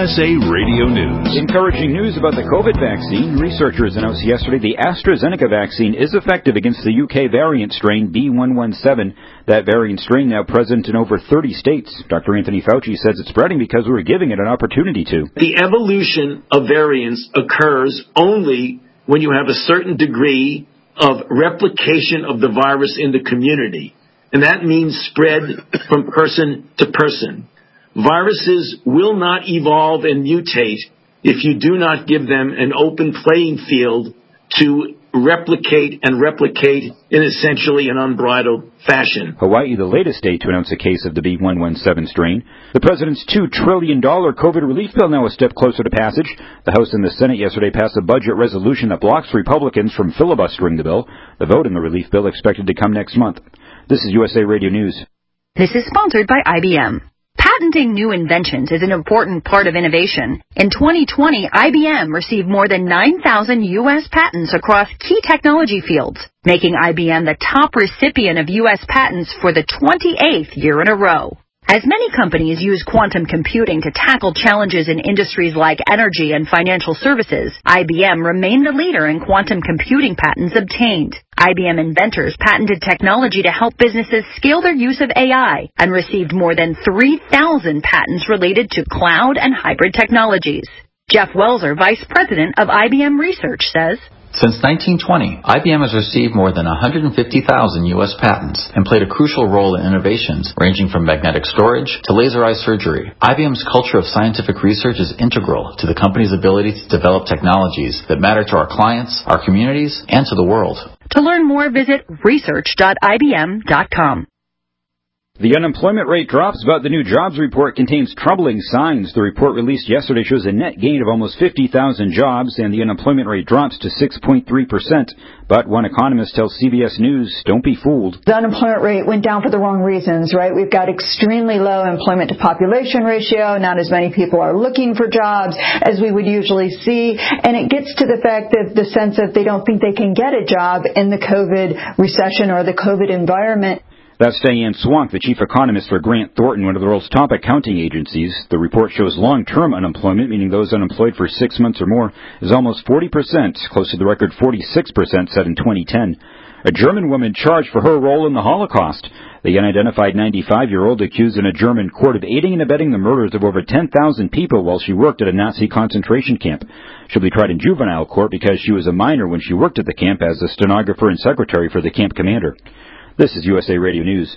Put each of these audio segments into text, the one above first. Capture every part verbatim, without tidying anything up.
S A Radio News. Encouraging news about the COVID vaccine. Researchers announced yesterday the AstraZeneca vaccine is effective against the U K variant strain B one one seven. That variant strain now present in over thirty states. Doctor Anthony Fauci says it's spreading because we're giving it an opportunity to. The evolution of variants occurs only when you have a certain degree of replication of the virus in the community. And that means spread from person to person. Viruses will not evolve and mutate if you do not give them an open playing field to replicate and replicate in essentially an unbridled fashion. Hawaii, the latest state to announce a case of the B one one seven strain. The president's two trillion dollars COVID relief bill now a step closer to passage. The House and the Senate yesterday passed a budget resolution that blocks Republicans from filibustering the bill. The vote in the relief bill expected to come next month. This is U S A Radio News. This is sponsored by I B M. Patenting new inventions is an important part of innovation. In twenty twenty, I B M received more than nine thousand U S patents across key technology fields, making I B M the top recipient of U S patents for the twenty-eighth year in a row. As many companies use quantum computing to tackle challenges in industries like energy and financial services, I B M remained the leader in quantum computing patents obtained. I B M inventors patented technology to help businesses scale their use of A I and received more than three thousand patents related to cloud and hybrid technologies. Jeff Welser, Vice President of I B M Research, says, Since nineteen twenty, I B M has received more than one hundred fifty thousand U S patents and played a crucial role in innovations ranging from magnetic storage to laser eye surgery. I B M's culture of scientific research is integral to the company's ability to develop technologies that matter to our clients, our communities, and to the world. To learn more, visit research dot I B M dot com. The unemployment rate drops, but the new jobs report contains troubling signs. The report released yesterday shows a net gain of almost fifty thousand jobs, and the unemployment rate drops to six point three percent. But one economist tells C B S News, don't be fooled. The unemployment rate went down for the wrong reasons, right? We've got extremely low employment to population ratio. Not as many people are looking for jobs as we would usually see. And it gets to the fact that the sense that they don't think they can get a job in the COVID recession or the COVID environment. That's Diane Swank, the chief economist for Grant Thornton, one of the world's top accounting agencies. The report shows long-term unemployment, meaning those unemployed for six months or more, is almost forty percent, close to the record forty-six percent set in twenty ten. A German woman charged for her role in the Holocaust. The unidentified ninety-five-year-old accused in a German court of aiding and abetting the murders of over ten thousand people while she worked at a Nazi concentration camp. She'll be tried in juvenile court because she was a minor when she worked at the camp as a stenographer and secretary for the camp commander. This is U S A Radio News.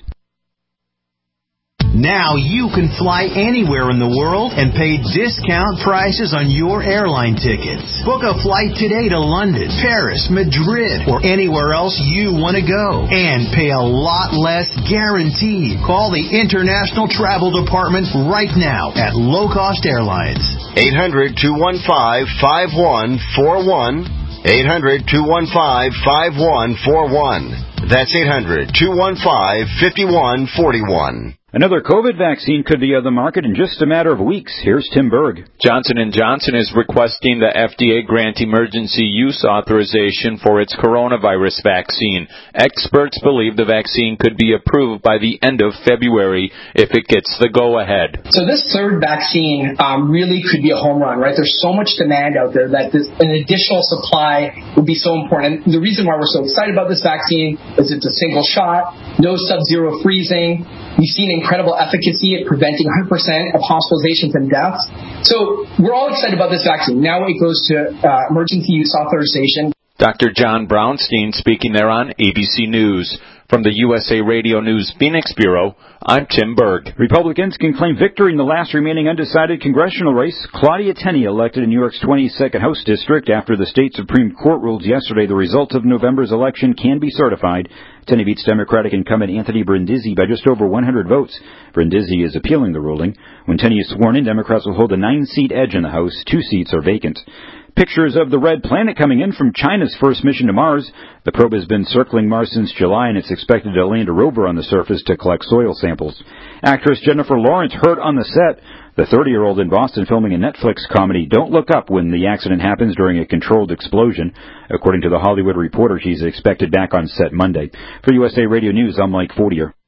Now you can fly anywhere in the world and pay discount prices on your airline tickets. Book a flight today to London, Paris, Madrid, or anywhere else you want to go. And pay a lot less guaranteed. Call the International Travel Department right now at Low Cost Airlines. eight hundred, two one five, five one four one. eight hundred, two one five, five one four one. That's eight hundred, two one five, five one four one. Another COVID vaccine could be on the market in just a matter of weeks. Here's Tim Berg. Johnson and Johnson is requesting the F D A grant emergency use authorization for its coronavirus vaccine. Experts believe the vaccine could be approved by the end of February if it gets the go-ahead. So this third vaccine um, really could be a home run, right? There's so much demand out there that this, an additional supply would be so important. And the reason why we're so excited about this vaccine is it's a single shot, no sub-zero freezing. We've seen incredible efficacy at preventing one hundred percent of hospitalizations and deaths. So we're all excited about this vaccine. Now it goes to uh, emergency use authorization. Doctor John Brownstein speaking there on A B C News. From the U S A Radio News Phoenix Bureau, I'm Tim Berg. Republicans can claim victory in the last remaining undecided congressional race. Claudia Tenney elected in New York's twenty-second House District after the state Supreme Court ruled yesterday the results of November's election can be certified. Tenney beats Democratic incumbent Anthony Brindisi by just over one hundred votes. Brindisi is appealing the ruling. When Tenney is sworn in, Democrats will hold a nine-seat edge in the House. Two seats are vacant. Pictures of the red planet coming in from China's first mission to Mars. The probe has been circling Mars since July, and it's expected to land a rover on the surface to collect soil samples. Actress Jennifer Lawrence hurt on the set. The thirty-year-old in Boston filming a Netflix comedy Don't Look Up when the accident happens during a controlled explosion. According to The Hollywood Reporter, she's expected back on set Monday. For U S A Radio News, I'm Mike Fortier.